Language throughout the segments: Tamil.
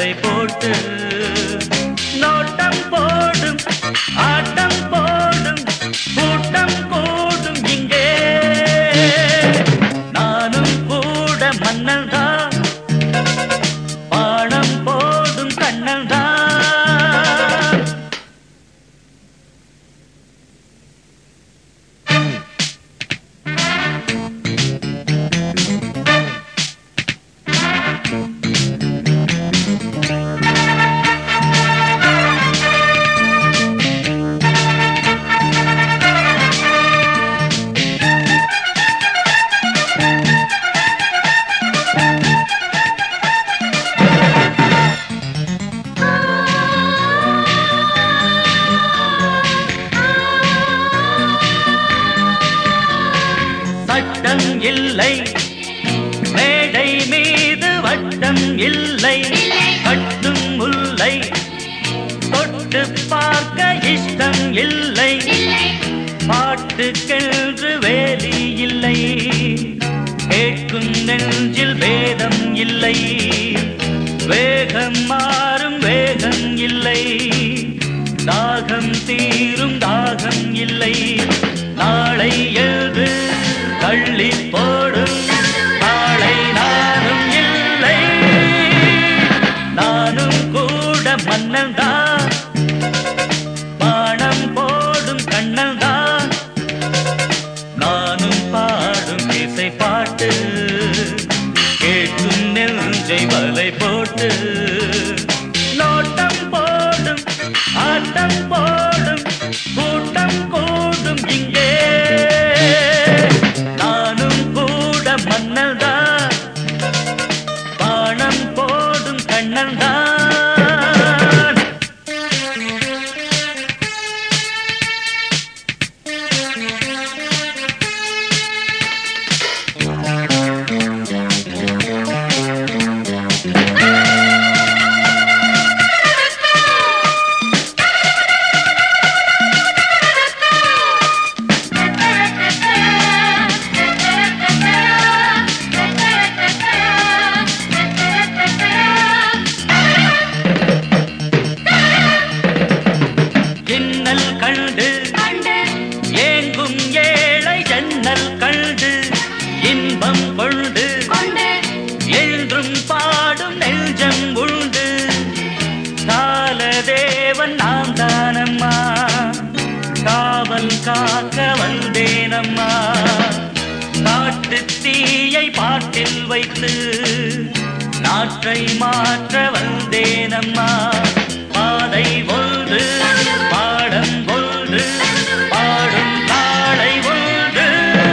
வலை போட்டு நோட்டம் போடும் ஆட்டம் போடும் கூட்டம் கூடும் இங்கே நானும் கூட மன்னன் தான் பாடம் போடும் கண்ணன் தான் சட்டம் இல்லை மேடை மீது வட்டம் இல்லை கட்டும் முல்லை தொட்டு பார்க்க இஷ்டம் இல்லை பாட்டுக்கென்று வேலி இல்லை கேட்கும் நெஞ்சில் வேதம் இல்லை வேகம் மாறும் வேகம் இல்லை தாகம் தீரும் தாகம் இல்லை நாளை எழுது தள்ளி போடும் நாளை நானும் இல்லை நானும் கூட மன்னன் தான் பாடம் போடும் கண்ணன் தான் நானும் பாடும் இசை பாட்டு கேட்கும் நெஞ்சை வலை போட்டு நோட்டம் போடும் ஆட்டம் போடும் கூட்டம் கூடும் இங்கே மன்னன் தான் பாடம் போடும் கண்ணன் தான் கண்டு ஏங்கும் ஏழை ஜன்னல் கண்டு இன்பம் கொண்டு என்றும் பாடும் நெஞ்சம் உண்டு காலதேவன் நான் தானம்மா காவல் காக்க வந்தேனம்மா காட்டு தீயை பாட்டில் வைத்து நாற்றை மாற்ற வந்தேனம்மா பாதை ஒன்று பாடம் ஒன்று பாடும் தாளை ஒன்று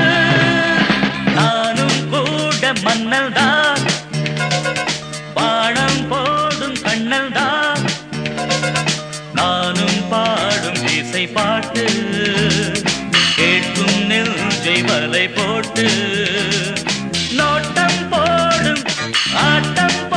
நானும் கூட மன்னல் தான் பாடம் போடும் கண்ணல் தான் நானும் பாடும் இசை பாட்டு கேட்கும் நெஞ்சை வலை போட்டு நோட்டம் போடும் ஆட்டம்